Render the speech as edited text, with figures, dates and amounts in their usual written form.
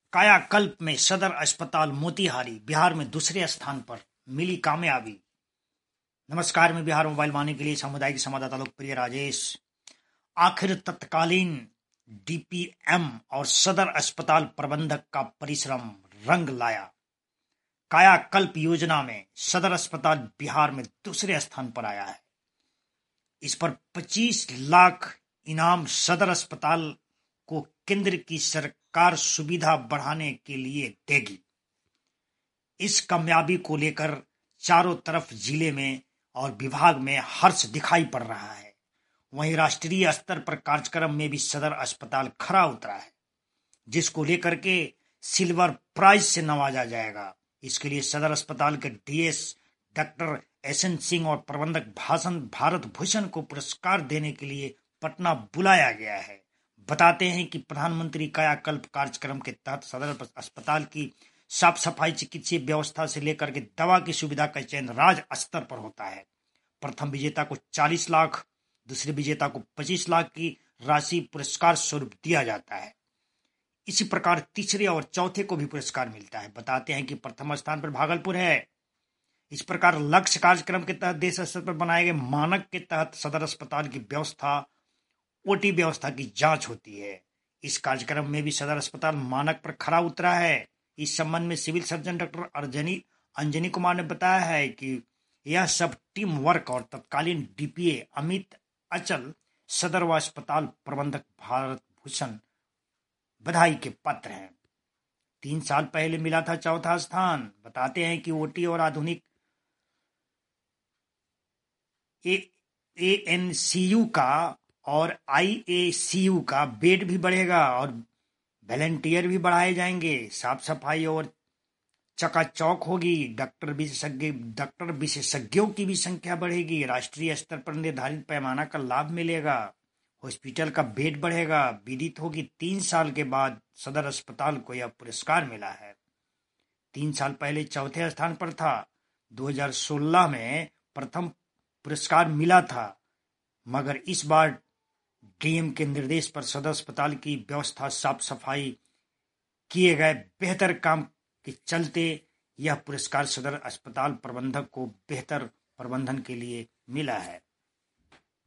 कायाकल्प में सदर अस्पताल मोतिहारी बिहार में दूसरे स्थान पर मिली कामयाबी। नमस्कार, मैं बिहार मोबाइल वाणी के लिए सामुदायिक संवाददाता लोकप्रिय राजेश। आखिर तत्कालीन डीपीएम और सदर अस्पताल प्रबंधक का परिश्रम रंग लाया। कायाकल्प योजना में सदर अस्पताल बिहार में दूसरे स्थान पर आया है। इस पर 25 लाख इनाम सदर अस्पताल को केंद्र की सरकार सुविधा बढ़ाने के लिए देगी। इस कामयाबी को लेकर चारों तरफ जिले में और विभाग में हर्ष दिखाई पड़ रहा है। वहीं राष्ट्रीय स्तर पर कार्यक्रम में भी सदर अस्पताल खरा उतरा है, जिसको लेकर के सिल्वर प्राइज से नवाजा जाएगा। इसके लिए सदर अस्पताल के डीएस डॉक्टर एसएन सिंह और प्रबंधक भारत भूषण को पुरस्कार देने के लिए पटना बुलाया गया है। बताते हैं कि प्रधानमंत्री कायाकल्प कार्यक्रम के तहत सदर अस्पताल की साफ सफाई, चिकित्सीय व्यवस्था से लेकर के दवा की सुविधा का चयन राज्य स्तर पर होता है। प्रथम विजेता को 40 लाख, दूसरे विजेता को 25 लाख की राशि पुरस्कार स्वरूप दिया जाता है। इसी प्रकार तीसरे और चौथे को भी पुरस्कार मिलता है। बताते हैं कि प्रथम स्थान पर भागलपुर है। इस प्रकार लक्ष्य कार्यक्रम के तहत देश स्तर पर बनाए गए मानक के तहत सदर अस्पताल की व्यवस्था, ओटी व्यवस्था की जांच होती है। इस कार्यक्रम में भी सदर अस्पताल मानक पर खरा उतरा है। इस संबंध में civil surgeon doctor Anjani Kumar ने बताया है कि यह सब टीम वर्क और तत्कालीन डीपीए अमित अचल, सदर व अस्पताल प्रबंधक भारत भूषण बधाई के पात्र हैं। 3 साल पहले मिला था चौथा स्थान। बताते हैं कि ओटी और आधुनिक एएनसीयू का और आईएसीयू का बेड भी बढ़ेगा और वॉलंटियर भी बढ़ाए जाएंगे। साफ सफाई और चकाचौक होगी। डॉक्टर विशेषज्ञों की भी संख्या बढ़ेगी। राष्ट्रीय स्तर पर निर्धारित पैमाना का लाभ मिलेगा। हॉस्पिटल का बेड बढ़ेगा। विदित होगी 3 साल के बाद सदर अस्पताल को यह पुरस्कार मिला है। 3 साल पहले चौथे स्थान पर था। 2016 में प्रथम पुरस्कार मिला था, मगर इस बार डीएम के निर्देश पर सदर अस्पताल की व्यवस्था, साफ सफाई, किए गए बेहतर काम के चलते यह पुरस्कार सदर अस्पताल प्रबंधक को बेहतर प्रबंधन के लिए मिला है।